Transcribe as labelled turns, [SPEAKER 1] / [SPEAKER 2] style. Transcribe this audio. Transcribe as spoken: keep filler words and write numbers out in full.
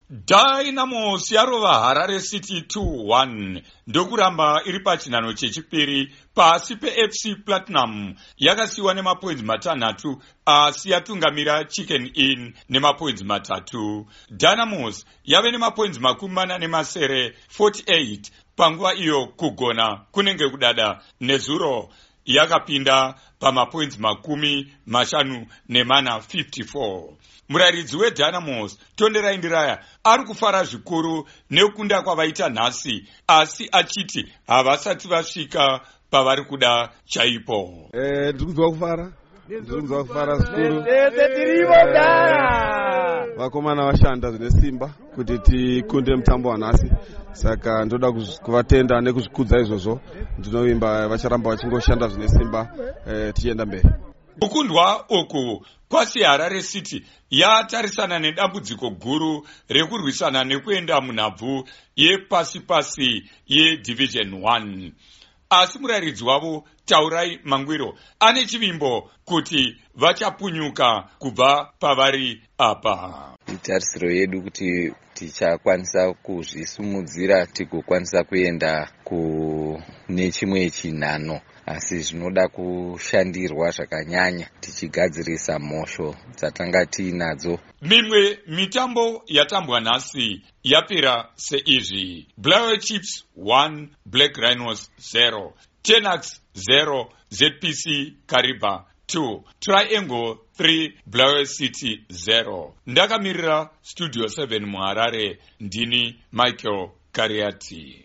[SPEAKER 1] Dynamos yarova Harare City two one ndokuramba iri pachinhano chechipiri pasi pe-F C Platinum yakasiwa nemapoints matanhatu asi yatungamira Chicken Inn nemapoints matatu. Dynamos yave nemapoints makumi mana nemasere forty-eight panguva iyo kugona kunenge kudada nezuro yakapinda pamapoints makumi mashanu nemana fifty-four. Muraridzi weDynamos Tonderai Ndiraya ari kufara zvikuru nekunda kwavaita nhasi asi achiti havasati vasvika pavari kuda chaipo.
[SPEAKER 2] Eh, ndikuzwa kufara. Ndikuzwa kufara zvikuru. Vakomana vashanda zvine simba kuti tikunde mutambo wanhasi. Saka ndoda kuvatenda nekuzvikudza izvozvo. Ndinovimba vacharamba vachingoshanda zvine simba eh, tichienda mberi.
[SPEAKER 1] Kukundwa uku kwasi Harare City yatarisana nedambudziko guru rekurwisana nekuenda munhabvu yepasi-pasi yeDivision one. Asi muraridzi wavo Taurai Mangwiro ane chivimbo kuti vachapunyuka kubva pavari apa.
[SPEAKER 3] Itarisiro yedu kuti tichakwanisa kuzvisumudzira tigokwanisa kuenda kune chimwe chinhano, asi zvinoda kushandirwa zvakanyanya tichigadzirisa mhosho dzatanga tiinadzo.
[SPEAKER 1] Mimwe mitambo yatambwa nhasi yapera seizvi: Blair Chiefs one, Black Rhinos zero, Tenax zero, Z P C Kariba two, Triangle three, Blair City zero. Ndakamirira Studio seven muHarare, ndini Michael Kariati.